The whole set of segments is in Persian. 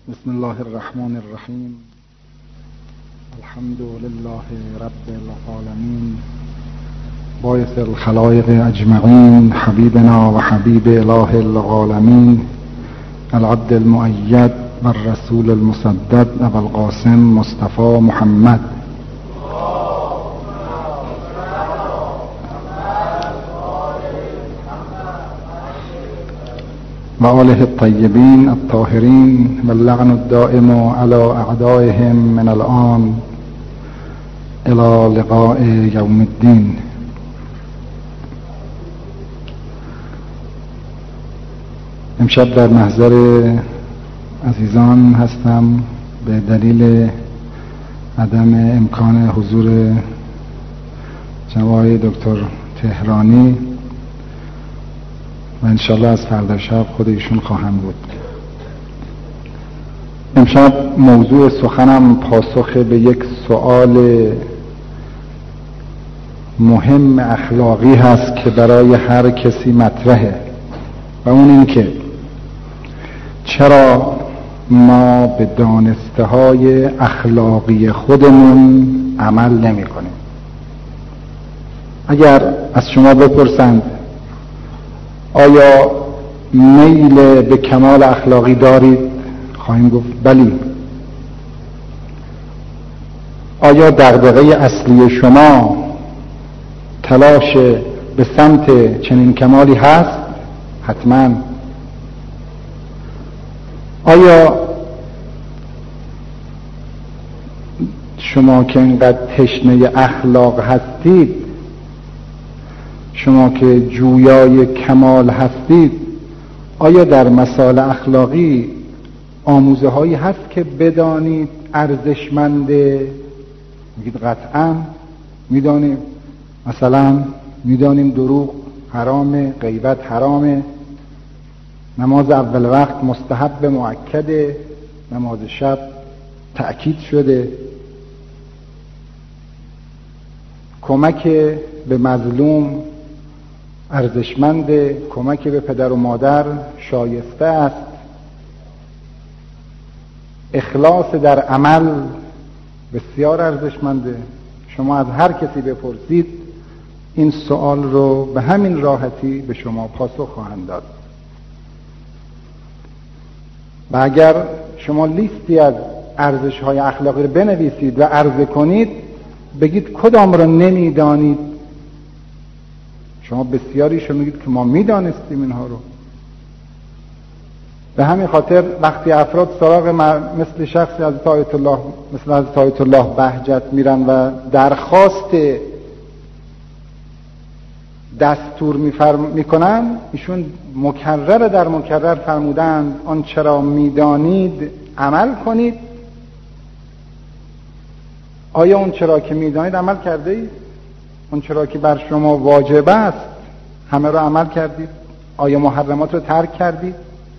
بسم الله الرحمن الرحیم. الحمد لله رب العالمین باعث الخلائق اجمعین حبیبنا و حبیب اله العالمین العبد المؤید و الرسول المسدد ابو القاسم مصطفى محمد و آله الطیبین الطاهرین و اللعن الدائم علی اعدائهم من الآن الی لقاء یوم الدین. امشب در محضر عزیزان هستم به دلیل عدم امکان حضور جناب دکتر تهرانی و انشالله از فردا شب خود ایشون خواهم بود. امشب موضوع سخنم پاسخ به یک سؤال مهم اخلاقی هست که برای هر کسی مطرحه و اون این که چرا ما به دانسته های اخلاقی خودمون عمل نمی کنیم؟ اگر از شما بپرسند آیا میل به کمال اخلاقی دارید؟ خواهیم گفت بلی. آیا دغدغه اصلی شما تلاش به سمت چنین کمالی هست؟ حتما. آیا شما که اینقدر تشنه اخلاق هستید، شما که جویای کمال هستید، آیا در مسائل اخلاقی آموزه هایی هست که بدانید ارزشمنده؟ میگید قطعا میدانیم. مثلا میدانیم دروغ حرامه، غیبت حرامه، نماز اول وقت مستحب مؤکده، نماز شب تأکید شده، کمک به مظلوم ارزشمنده، کمک به پدر و مادر شایسته است، اخلاص در عمل بسیار ارزشمنده. شما از هر کسی بپرسید این سوال رو به همین راحتی به شما پاسخ خواهند داد. و اگر شما لیستی از ارزش‌های اخلاقی رو بنویسید و عرضه کنید، بگید کدام رو نمیدانید، شما بسیاریشو میگید که ما میدانستیم اینها رو. به همین خاطر وقتی افراد سراغ مثل شخصی از آیت الله بهجت میرن و درخواست دستور میکنن، ایشون مکرر در مکرر فرمودند آن چرا میدانید عمل کنید. آیا اون چرا که میدانید عمل کرده اید؟ اون چرا که بر شما واجب است همه رو عمل کردید؟ آیا محرمات رو ترک کردید؟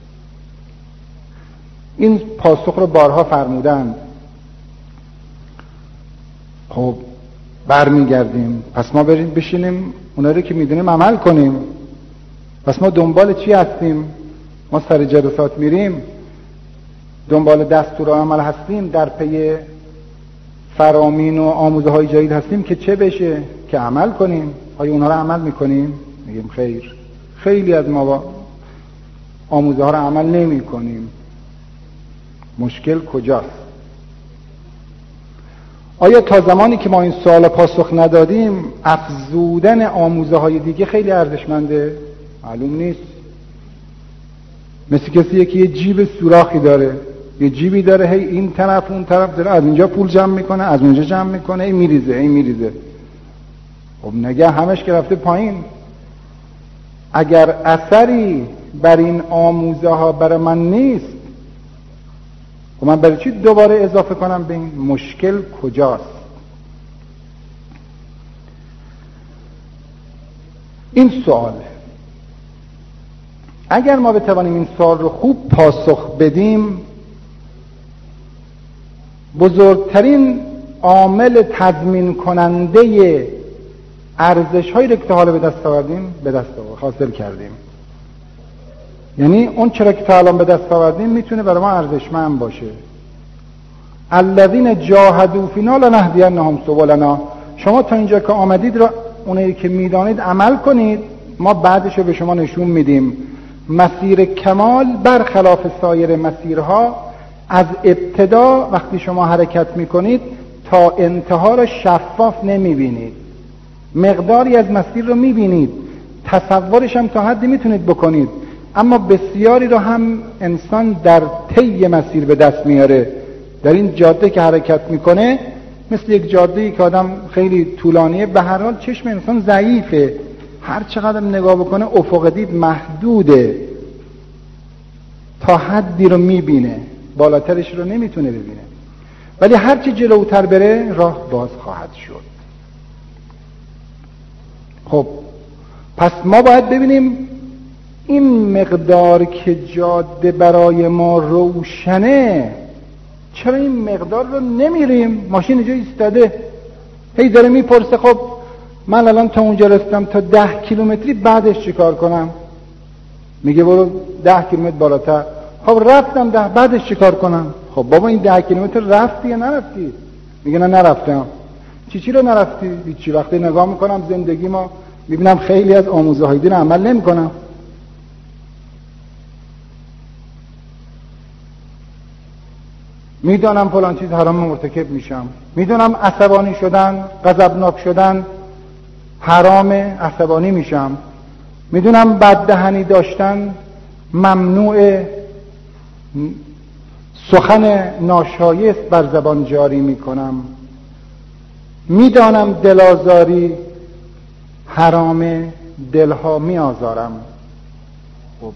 این پاسخ رو بارها فرمودند. خب برمیگردیم، پس ما بریم بشینیم اونایی رو که میدونیم عمل کنیم. پس ما دنبال چی هستیم؟ ما سر جلسات میریم دنبال دستور عمل هستیم، در پی فرامین و آموزه های جدید هستیم که چه بشه؟ که عمل کنیم. آیا اونها رو عمل میکنیم؟ میگیم خیر، خیلی از ما آموزه ها رو عمل نمی کنیم. مشکل کجاست؟ آیا تا زمانی که ما این سوال پاسخ ندادیم افزودن آموزه های دیگه خیلی ارزشمنده؟ معلوم نیست. مثل کسی که یه جیب سوراخی داره، یه جیبی داره، هی این طرف اون طرف داره، از اینجا پول جمع میکنه، از اونجا جمع میکنه، این میریزه. خب نگه همش که رفته پایین. اگر اثری بر این آموزه ها برای من نیست، خب من برای چی دوباره اضافه کنم به این؟ مشکل کجاست؟ این سوال، اگر ما بتوانیم این سوال رو خوب پاسخ بدیم، بزرگترین عامل تضمین کننده ارزش هایی رو که تا حالا به دست آوردیم حاصل کردیم. یعنی اون چرا که تا الان به دست آوردیم میتونه برای ما ارزشمند باشه. الذین جاهدوا فینا لنهدینهم سبلنا. شما تا اینجا که آمدید رو اونایی که میدانید عمل کنید، ما بعدش رو به شما نشون میدیم. مسیر کمال برخلاف سایر مسیرها از ابتدا وقتی شما حرکت میکنید تا انتها رو شفاف نمیبینید، مقداری از مسیر رو میبینید، تصورش هم تا حدی میتونید بکنید، اما بسیاری رو هم انسان در طی مسیر به دست میاره. در این جاده که حرکت میکنه مثل یک جاده‌ای که آدم خیلی طولانیه، به هر حال چشم انسان ضعیفه، هر چقدر نگاه بکنه افق دید محدوده، تا حدی رو میبینه، بالاترش رو نمیتونه ببینه، ولی هرچی جلوتر بره راه باز خواهد شد. خب پس ما باید ببینیم این مقدار که جاده برای ما روشنه، چرا این مقدار رو نمیریم؟ ماشین اینجا ایستاده هی داره میپرسه خب من الان تا اونجا رسیدم، تا 10 کیلومتری بعدش چیکار کنم؟ میگه برو 10 کیلومتر بالاتر. خب رفتم 10، بعدش چیکار کنم؟ خب بابا این 10 کیلومتر رفتی یا نرفتی؟ میگه نه نرفتم. چی رو نرفتی؟ هیچی. وقتی نگاه میکنم زندگی ما میبینم خیلی از آموزه های دین عمل نمیکنم. میدانم فلان چیز حرام مرتکب میشم، میدونم عصبانی شدن، غضبناک شدن حرامه، عصبانی میشم، میدونم بددهنی داشتن ممنوع، سخن ناشایست بر زبان جاری میکنم، میدانم دلازاری حرامه، دلها میآزارم. خب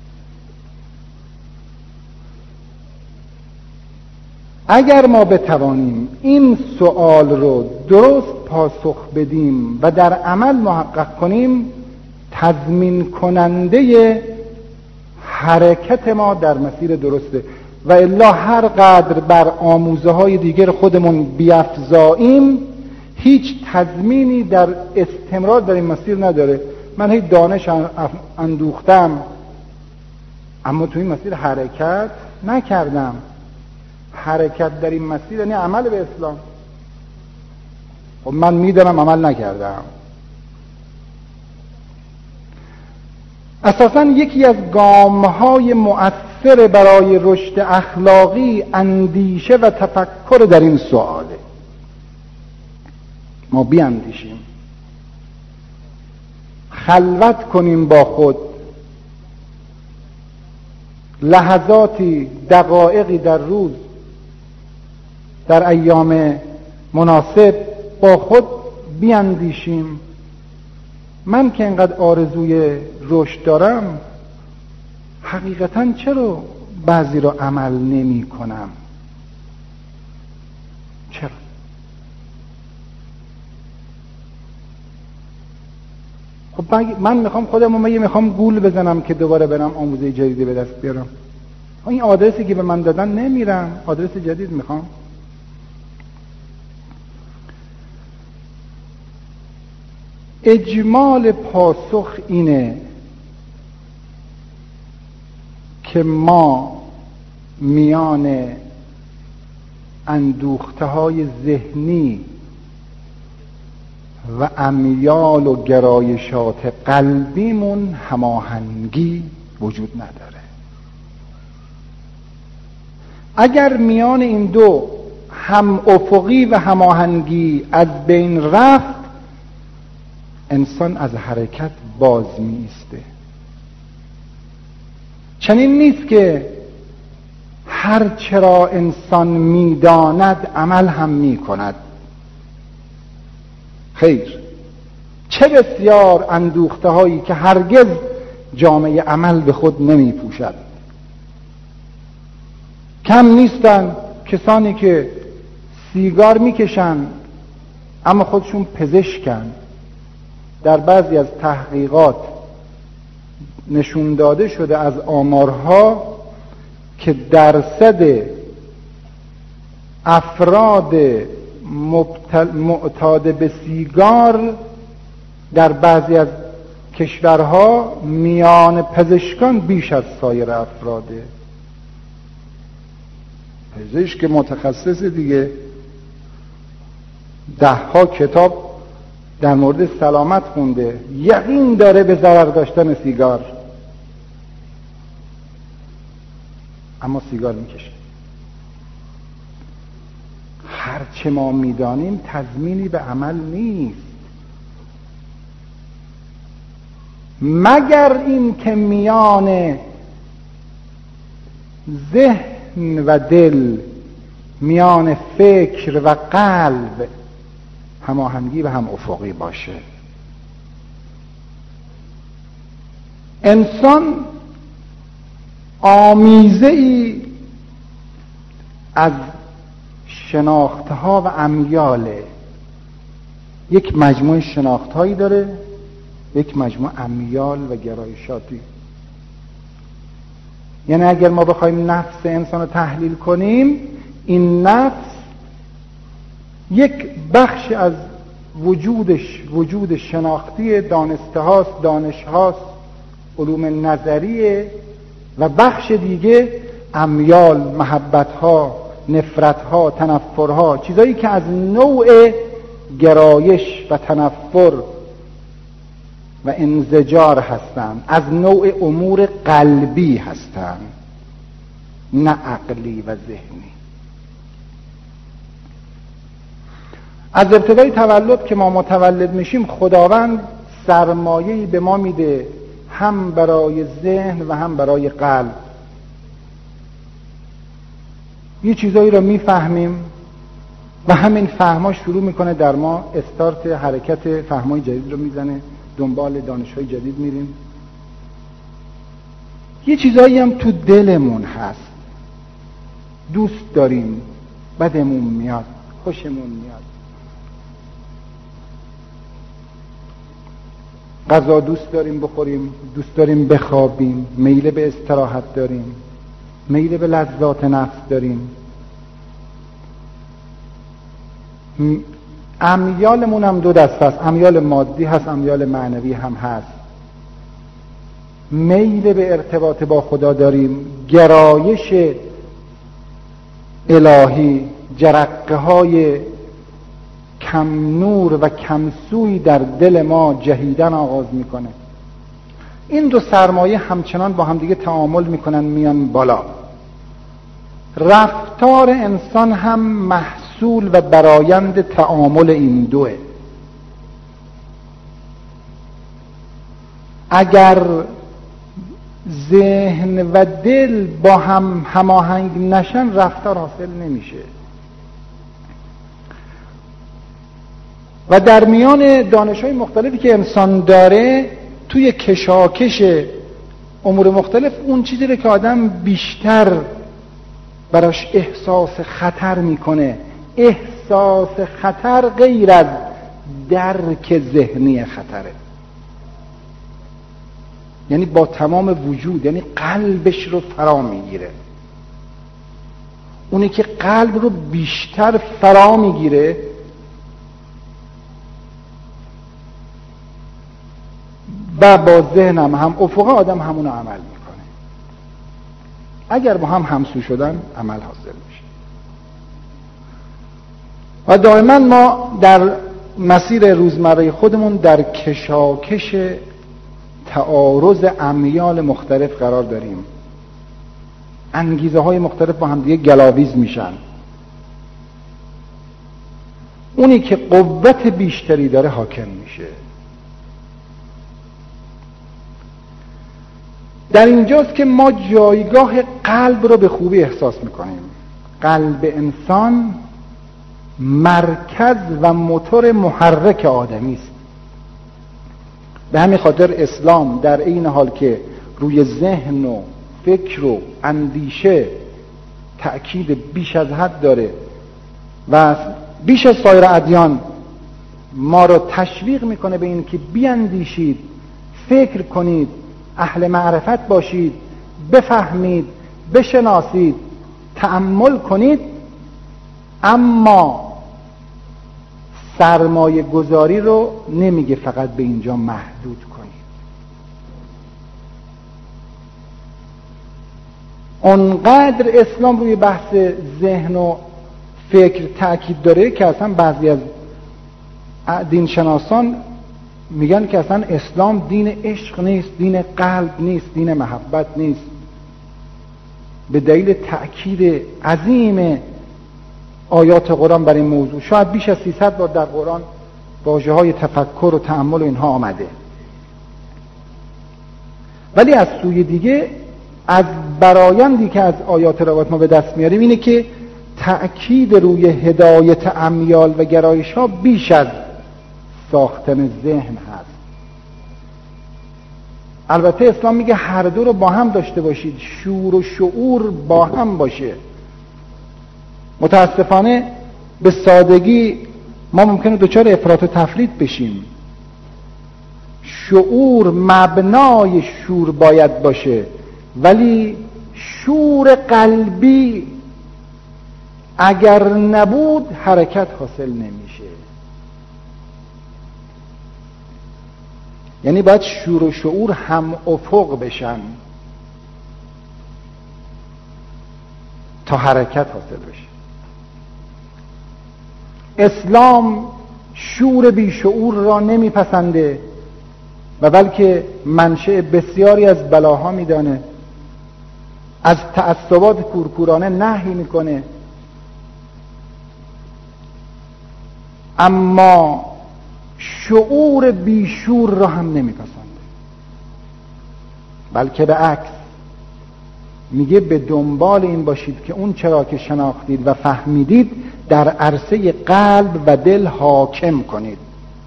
اگر ما بتوانیم این سوال رو درست پاسخ بدیم و در عمل محقق کنیم، تضمین کننده حرکت ما در مسیر درسته. و الا هر قدر بر آموزه های دیگر خودمون بیفزاییم هیچ تضمینی در استمرار در این مسیر نداره. من هی دانش اندوختم اما تو این مسیر حرکت نکردم. حرکت در این مسیر یعنی عمل به اسلام. خب من میدونم عمل نکردم. اساساً یکی از گام‌های مؤثر برای رشد اخلاقی اندیشه و تفکر در این سؤاله. ما بیاندیشیم، خلوت کنیم با خود، لحظاتی، دقایقی در روز، در ایام مناسب با خود بیاندیشیم. من که اینقدر آرزوی رشد دارم حقیقتاً چرا بعضی رو عمل نمی کنم؟ چرا؟ خب من میخوام خودم میخوام گول بزنم که دوباره برم آموزه جدیدی به دست بیارم. این آدرسی که به من دادن نمیرم، آدرس جدید میخوام. اجمال پاسخ اینه که ما میان اندوخته های ذهنی و امیال و گرایشات قلبیمون هماهنگی وجود نداره. اگر میان این دو هم افقی و هماهنگی از بین رفت، انسان از حرکت باز میسته. چنین نیست که هر چرا انسان میداند عمل هم میکند. خیر، چه بسیار اندوخته هایی که هرگز جامعه عمل به خود نمی پوشد. کم نیستن کسانی که سیگار میکشن اما خودشون پزشکن. در بعضی از تحقیقات نشون داده شده از آمارها که درصد افراد معتاد به سیگار در بعضی از کشورها میان پزشکان بیش از سایر افراده. پزشک متخصص دیگه 10 کتاب در مورد سلامت خونده، یقین داره به ضرر داشتن سیگار، اما سیگار میکشه. هرچه ما میدانیم تضمینی به عمل نیست، مگر این که میان ذهن و دل، میان فکر و قلب هماهنگی و هم افقی باشه. انسان آمیزه‌ای از شناختها و امیاله. یک مجموعه شناختهایی داره، یک مجموعه امیال و گرایشاتی. یعنی اگر ما بخوایم نفس انسان رو تحلیل کنیم، این نفس یک بخش از وجود شناختی دانسته هاست، دانش هاست، علوم نظریه، و بخش دیگه امیال، محبت ها، نفرت ها، تنفر ها، چیزایی که از نوع گرایش و تنفر و انزجار هستند، از نوع امور قلبی هستند، نه عقلی و ذهنی. از ابتدای تولد که ما متولد میشیم، خداوند سرمایه‌ای به ما میده، هم برای ذهن و هم برای قلب. یه چیزایی رو میفهمیم و همین فهم‌ها شروع میکنه در ما استارت حرکت فهم‌های جدید رو میزنه، دنبال دانش‌های جدید میریم. یه چیزایی هم تو دلمون هست، دوست داریم، بدمون میاد، خوشمون میاد. غذا دوست داریم بخوریم، دوست داریم بخوابیم، میل به استراحت داریم، میل به لذات نفس داریم. امیالمون هم 2 دسته است، امیال مادی هست، امیال معنوی هم هست. میل به ارتباط با خدا داریم، گرایش الهی، جرقه های کم نور و کم سوی در دل ما جهیدن آغاز میکنه. این 2 سرمایه همچنان با هم دیگه تعامل میکنن، میان بالا. رفتار انسان هم محصول و برآیند تعامل این 2. اگر ذهن و دل با هم هماهنگ نشن، رفتار حاصل نمیشه. و در میان دانش‌های مختلفی که انسان داره، توی کشاکش امور مختلف، اون چیزی رو که آدم بیشتر براش احساس خطر میکنه، احساس خطر غیر از درک ذهنی خطره، یعنی با تمام وجود، یعنی قلبش رو فرا میگیره. اونی که قلب رو بیشتر فرا میگیره و با ذهنم هم افق آدم همونو عمل میکنه. اگر با هم همسو شدن عمل حاصل میشه. و دائما ما در مسیر روزمره خودمون در کشاکش تعارض امیال مختلف قرار داریم. انگیزه های مختلف با هم دیگه گلاویز میشن. اونی که قوت بیشتری داره حاکم میشه. در اینجاست که ما جایگاه قلب رو به خوبی احساس میکنیم. قلب انسان مرکز و موتور محرک آدمی است. به همین خاطر اسلام در این حال که روی ذهن و فکر و اندیشه تأکید بیش از حد داره و بیش از سایر ادیان ما رو تشویق میکنه به این که بیاندیشید، فکر کنید، اهل معرفت باشید، بفهمید، بشناسید، تأمل کنید، اما سرمایه گذاری رو نمیگه فقط به اینجا محدود کنید. اونقدر اسلام روی بحث ذهن و فکر تأکید داره که اصلا بعضی از دینشناسان میگن که اصلا اسلام دین عشق نیست، دین قلب نیست، دین محبت نیست، به دلیل تأکید عظیم آیات قرآن بر این موضوع. شاید بیش از 300 بار در قرآن واژه‌های تفکر و تأمل و اینها آمده. ولی از سوی دیگه از برایندی که از آیات روایت ما به دست میاریم اینه که تأکید روی هدایت امیال و گرایش ها بیش از ساختن ذهن هست. البته اسلام میگه هر دو رو با هم داشته باشید، شور و شعور با هم باشه. متاسفانه به سادگی ما ممکنه دچار افراط و تفریط بشیم. شعور مبنای شور باید باشه، ولی شور قلبی اگر نبود حرکت حاصل نمیشه. یعنی باید شور و شعور هم افق بشن تا حرکت حاصل بشه. اسلام شور بی شعور را نمیپسنده و بلکه منشأ بسیاری از بلاها میدانه. از تعصبات کورکورانه نهی میکنه، اما شعور بیشور را هم نمیپسنده، بلکه به عکس میگه به دنبال این باشید که اون چرا که شناختید و فهمیدید در عرصه قلب و دل حاکم کنید.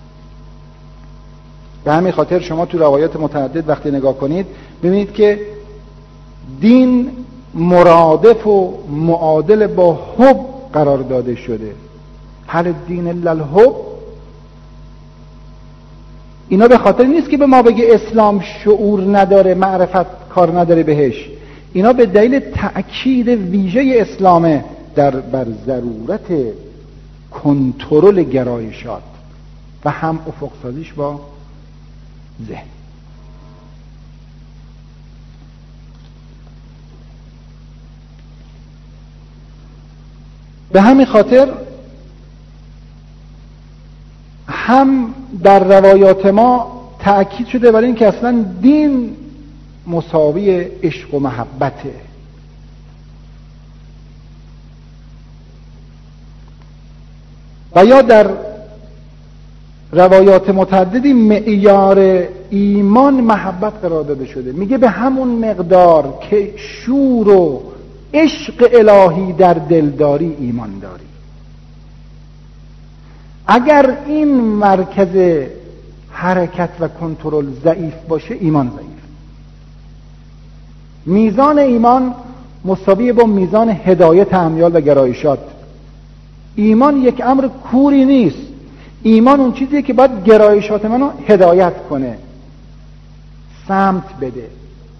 به همین خاطر شما تو روایات متعدد وقتی نگاه کنید ببینید که دین مرادف و معادل با حب قرار داده شده. هل الدین الا الحب. اینا به خاطر نیست که به ما بگه اسلام شعور نداره، معرفت کار نداره بهش. اینا به دلیل تأکید ویژه اسلامه بر ضرورت کنترل گرایشات و هم افق سازیش با ذهن. به همین خاطر هم در روایات ما تأکید شده بر این که اصلا دین مساوی عشق و محبته. و یا در روایات متعددی معیار ایمان محبت قرار داده شده. میگه به همون مقدار که شور و عشق الهی در دلداری ایمان داری. اگر این مرکز حرکت و کنترل ضعیف باشه ایمان ضعیف. میزان ایمان مساوی با میزان هدایت امیال و گرایشات. ایمان یک امر کوری نیست. ایمان اون چیزیه که باید گرایشات منو هدایت کنه، سمت بده.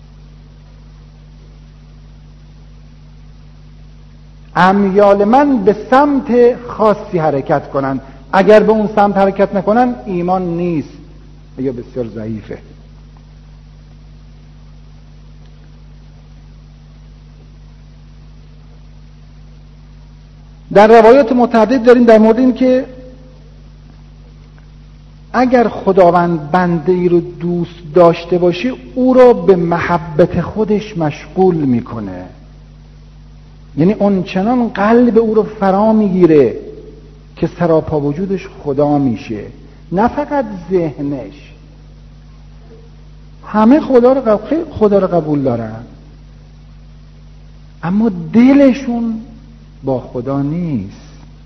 امیال من به سمت خاصی حرکت کنن. اگر به اون سمت حرکت نکنن ایمان نیست یا بسیار ضعیفه. در روایات متعدد داریم در مورد این که اگر خداوند بنده ای رو دوست داشته باشه او را به محبت خودش مشغول میکنه. یعنی اون چنان قلب او رو فرا میگیره که سراپا وجودش خدا میشه، نه فقط ذهنش. همه خدا رو قبول دارن اما دلشون با خدا نیست.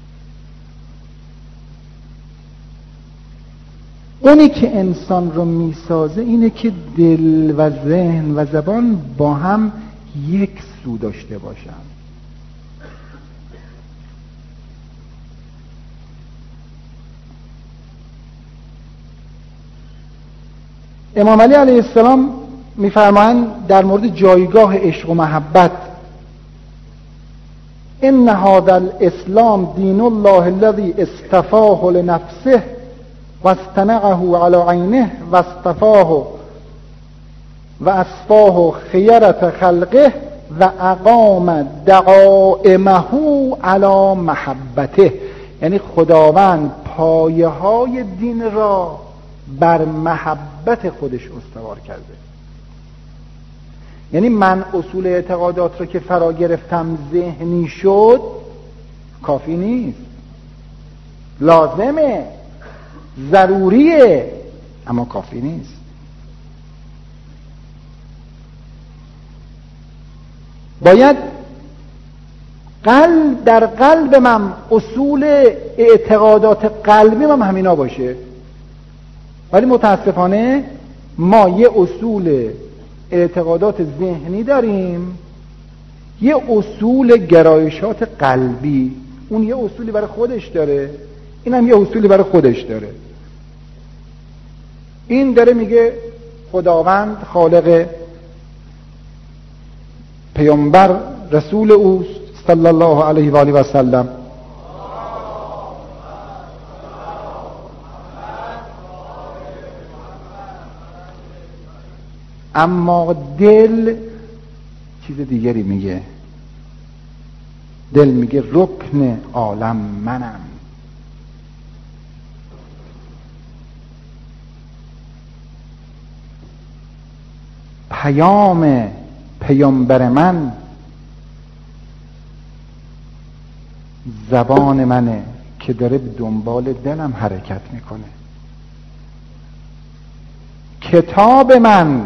اونی که انسان رو میسازه اینه که دل و ذهن و زبان با هم یک سو داشته باشن. امام علی علیه السلام میفرمایند در مورد جایگاه عشق و محبت: ان هذا الاسلام دین الله الذی اصطفاه لنفسه واصطنعه علی عینه واصطفاه و اصفاه خیرة خلقه و اقام دعائمه علی محبته، یعنی خداوند پایه های دین را بر محبت خودش استوار کرده. یعنی من اصول اعتقادات رو که فرا گرفتم ذهنی شد کافی نیست، لازمه، ضروریه، اما کافی نیست. باید در قلب من اصول اعتقادات قلبی من همینا باشه. ولی متاسفانه ما یه اصول اعتقادات ذهنی داریم، یه اصول گرایشات قلبی، اون یه اصولی برای خودش داره، این هم یه اصولی برای خودش داره. این داره میگه خداوند خالق پیامبر رسول اوست صلی الله علیه و آله و سلم، اما دل چیز دیگری میگه. دل میگه رکن عالم منم. پیام پیامبر من زبان منه که داره به دنبال دلم حرکت میکنه. کتاب من،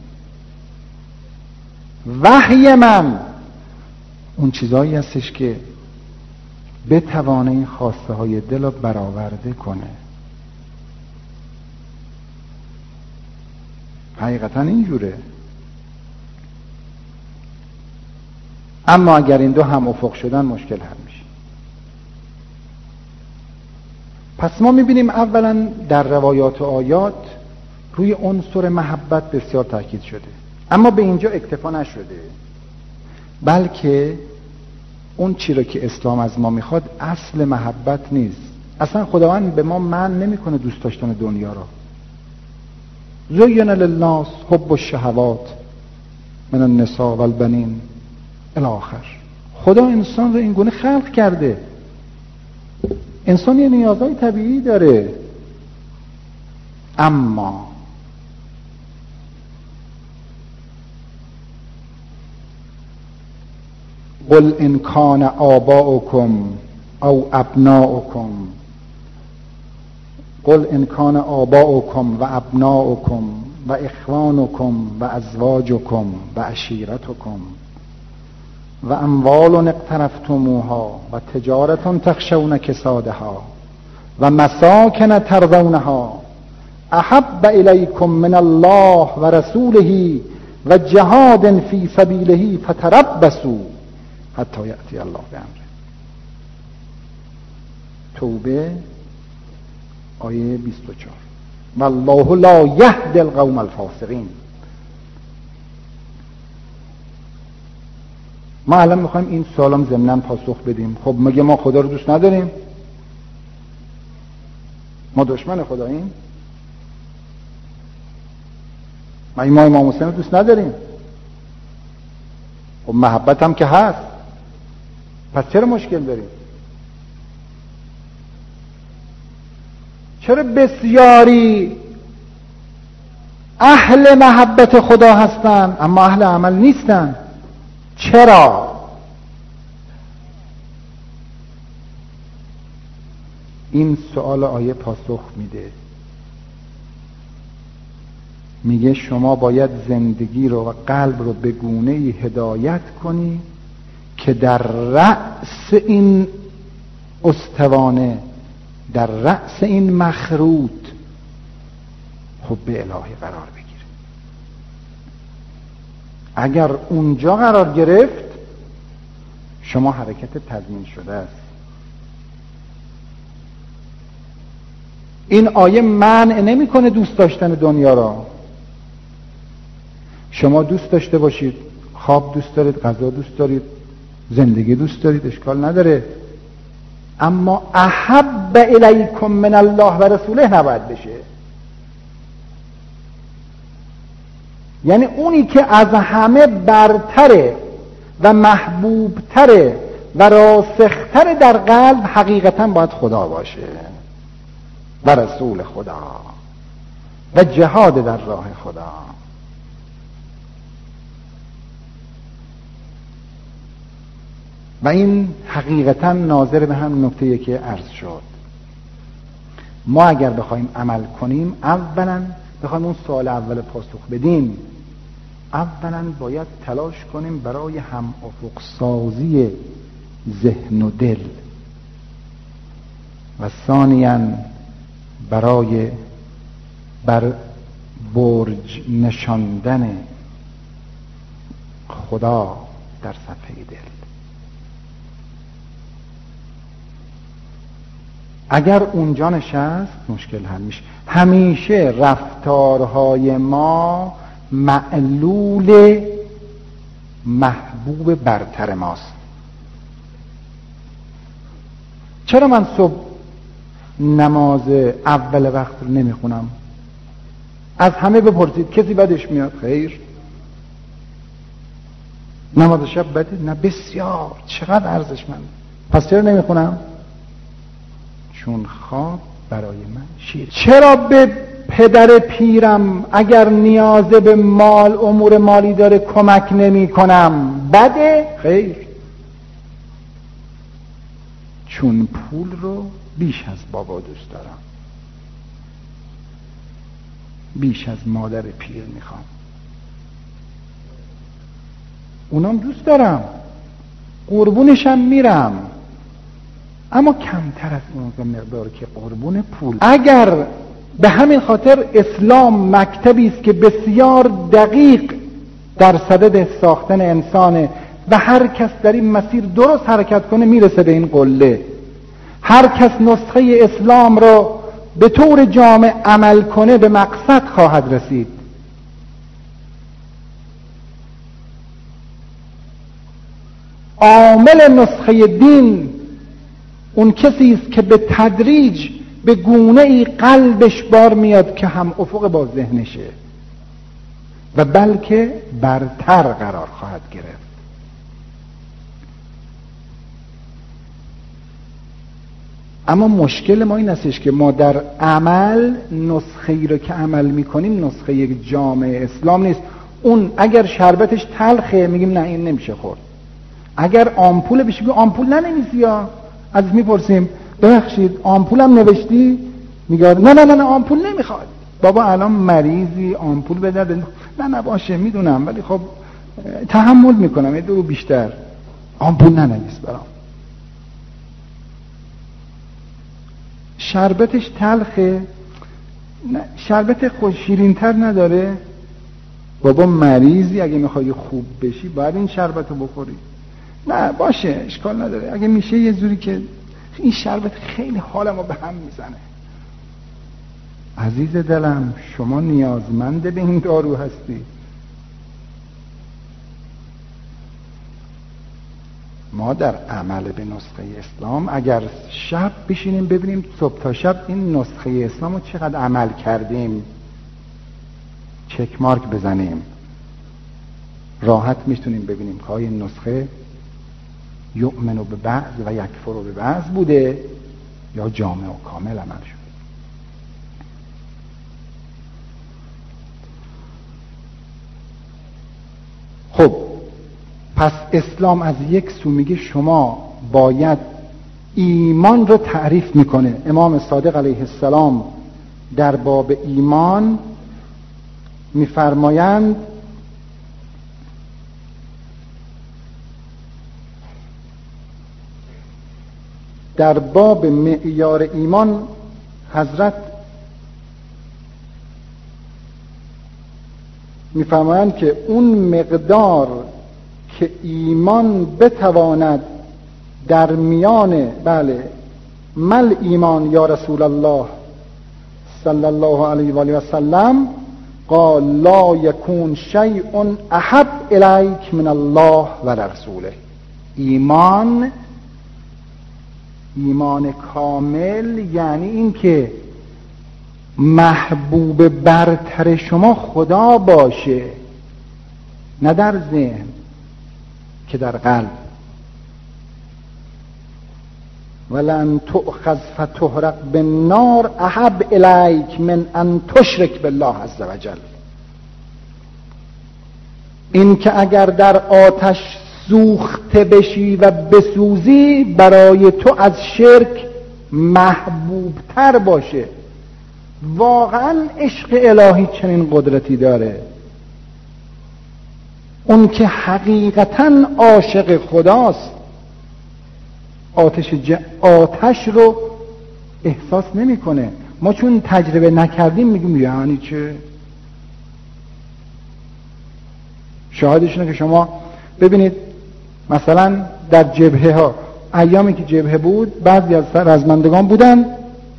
وحی من، اون چیزایی هستش که بتوانه این خواسته های دل رو برآورده کنه. حقیقتا اینجوره. اما اگر این دو هم افق شدن مشکل حل میشه. پس ما میبینیم اولا در روایات و آیات روی عنصر محبت بسیار تاکید شده، اما به اینجا اکتفا نشده، بلکه اون چی رو که اسلام از ما میخواد اصل محبت نیست. اصلا خداوند به ما منع نمیکنه دوست داشتن دنیا را. زین للناس حب الشهوات من النساء والبنین الی آخر. خدا انسان رو این گونه خلق کرده. انسان یه نیازهای طبیعی داره، اما قل ان کان آباؤکم او ابناؤکم، قل ان کان آباؤکم و ابناؤکم و اخوانکم و ازواجکم و عشیرتکم و اموال اقترفتموها و تجارت تخشون کسادها و مساکن ترضونها احب الیکم من الله و رسوله و جهاد فی سبیله فتربصوا حتی یأتی الله بامره. توبه آیه 24. والله لا یهدی القوم الفاسقین. ما الان میخوایم این سوالم ضمناً پاسخ بدیم. خب مگه ما خدا رو دوست نداریم؟ ما دشمن خداییم؟ ما امام حسین رو دوست نداریم؟ خب محبت هم که هست، پس چرا مشکل داریم؟ چرا بسیاری اهل محبت خدا هستن اما اهل عمل نیستن؟ چرا؟ این سوال آیه پاسخ میده. میگه شما باید زندگی رو و قلب رو به گونه‌ای هدایت کنی که در رأس این استوانه، در رأس این مخروط حب الهی قرار بگیره. اگر اونجا قرار گرفت شما حرکت تضمین شده است. این آیه منع نمی‌کنه دوست داشتن دنیا را. شما دوست داشته باشید، خواب دوست دارید، غذا دوست دارید، زندگی دوست دارید، اشکال نداره، اما احب الیکم من الله و رسوله نباید بشه. یعنی اونی که از همه برتره و محبوبتره و راسختره در قلب حقیقتا باید خدا باشه و رسول خدا و جهاد در راه خدا. و این حقیقتا ناظر به هم نکته‌ای که عرض شد. ما اگر بخوایم عمل کنیم، اولا بخوایم اون سوال اول پاسخ بدیم، اولا باید تلاش کنیم برای هم افق سازی ذهن و دل، و ثانیاً برای بر برج نشاندن خدا در صفحه دل. اگر اونجا نشست مشکل حل میشه. همیشه رفتارهای ما معلول محبوب برتر ماست. چرا من صبح نماز اول وقت رو نمیخونم؟ از همه بپرسید کسی بدش میاد؟ خیر. نماز شب بده؟ نه، بسیار، چقدر ارزشمند. پس چرا نمیخونم؟ چون خواب برای من شیر. چرا به پدر پیرم اگر نیازه به مال، امور مالی داره، کمک نمی کنم؟ بده؟ خیر. چون پول رو بیش از بابا دوست دارم، بیش از مادر پیر میخوام. اونام دوست دارم، قربونشم میرم، اما کمتر از اون مقدار که قربون پول. اگر به همین خاطر اسلام مکتبی است که بسیار دقیق در صدد ساختن انسانه و هر کس در این مسیر درست حرکت کنه میرسه به این قله. هر کس نسخه اسلام رو به طور جامع عمل کنه به مقصد خواهد رسید. عامل نسخه دین اون کسی است که به تدریج به گونه ای قلبش بار میاد که هم افق با ذهنشه و بلکه برتر قرار خواهد گرفت. اما مشکل ما این استش که ما در عمل نسخه ای رو که عمل میکنیم نسخه یک جامع اسلام نیست. اون اگر شربتش تلخه میگیم نه این نمیشه خورد. اگر آمپول بشه میگیم آمپول ننویسی ها. از میپرسیم ببخشید آمپولم نوشتی؟ میگه نه نه نه آمپول نمیخواد. بابا الان مریضی آمپول بده؟ نه باشه میدونم ولی خب تحمل میکنم یه دو بیشتر. آمپول ننویس برام. شربتش تلخه؟ نه شربت خوش شیرین‌تر نداره؟ بابا مریضی اگه میخوای خوب بشی باید این شربتو بخوری. نه باشه اشکال نداره اگه میشه یه جوری که این شربت خیلی حالمو به هم میزنه. عزیز دلم شما نیازمند به این دارو هستی. ما در عمل به نسخه اسلام اگر شب بشینیم ببینیم صبح تا شب این نسخه اسلام رو چقدر عمل کردیم، چک مارک بزنیم، راحت میتونیم ببینیم که این نسخه یؤمن به بعض و یکفر به بعض بوده یا جامع و کامل عمل شده. خب پس اسلام از یک سو میگه شما باید ایمان رو تعریف میکنه. امام صادق علیه السلام در باب ایمان میفرمایند در باب معیار ایمان حضرت میفرمایند که اون مقدار که ایمان بتواند در میان مل ایمان یا رسول الله صلی الله علیه و آله و سلم قال لا یکون شیء احب الیک من الله و رسوله. ایمان کامل یعنی این که محبوب برتر شما خدا باشه، نه در ذهن، که در قلب. ولن تؤخذ فتحرق بالنار احب الیک من ان تشرک بالله عز وجل. این که اگر در آتش سوخته بشی و بسوزی برای تو از شرک محبوب تر باشه. واقعا عشق الهی چنین قدرتی داره. اون که حقیقتا عاشق خداست آتش رو احساس نمیکنه. ما چون تجربه نکردیم میگیم یعنی چه؟ شاهدشونه که شما ببینید مثلا در جبهه ها، ایامی که جبهه بود، بعضی از رزمندگان بودن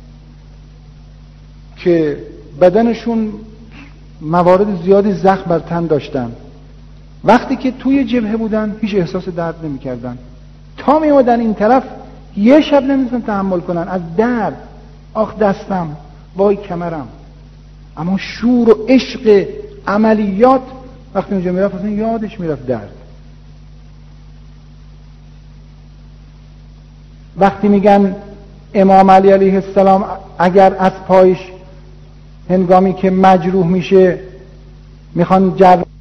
که بدنشون موارد زیادی زخم بر تن داشتن، وقتی که توی جبهه بودن هیچ احساس درد نمی کردن، تا می اومدن این طرف یه شب نمیتونن تحمل کنن از درد، آخ دستم، وای کمرم. اما شور و عشق عملیات وقتی اونجا میرفت اصلا یادش میرفت درد. وقتی میگن امام علی علیه السلام اگر از پایش هنگامی که مجروح میشه میخوان